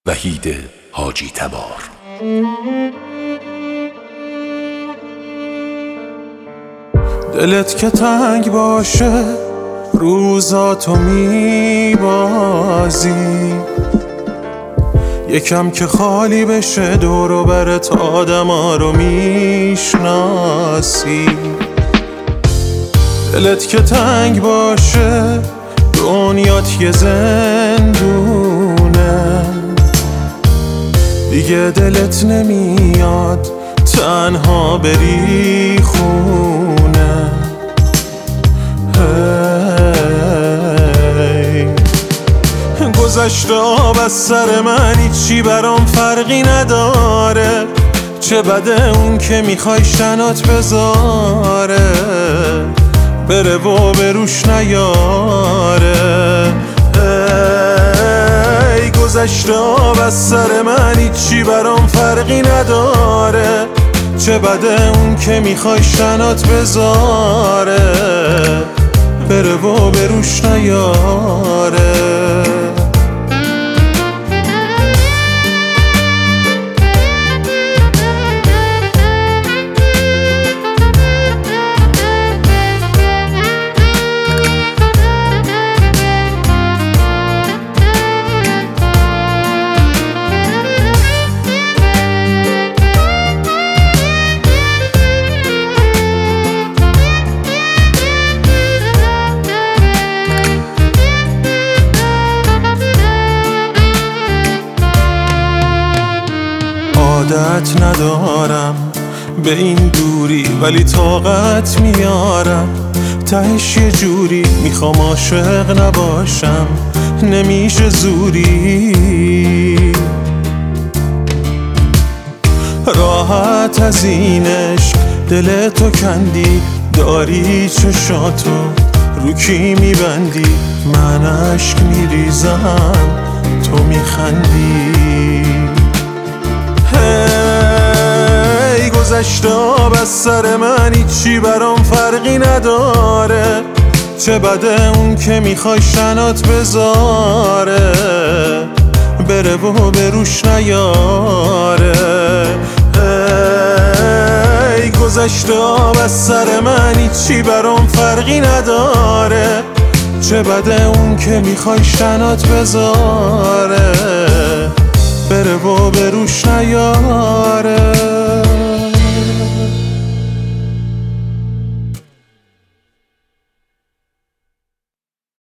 وحید حاجی تبار. دلت که تنگ باشه روزاتو میبازی، یکم که خالی بشه دور و برت آدما رو میشناسی. دلت که تنگ باشه دنیات یه زندونه، دیگه دلت نمیاد تنها بری خونه. گذشته آب از سر من هیچی برام فرقی نداره، چه بده اون که میخوای شنات بذاره، بره و بروش نیاره. گذشته آب از سر من هیچی برام فرقی نداره، چه بده اون که میخوای شنات بذاره، بره و بروش نیاره. عادت ندارم به این دوری، ولی طاقت میارم تهش یه جوری، میخوام عاشق نباشم نمیشه زوری. راحت از این عشق دل تو کندی، داری چشاتو رو کی میبندی، من عشق میریزم تو میخندی. گذشته آب از سر من هیچی برام فرقی نداره، چه بده اون که میخوای شنات بذاره، بره و بروش نیاره. گذشته آب از سر من هیچی برام فرقی نداره، چه بده اون که میخوای شنات بذاره، بره و بروش نیاره.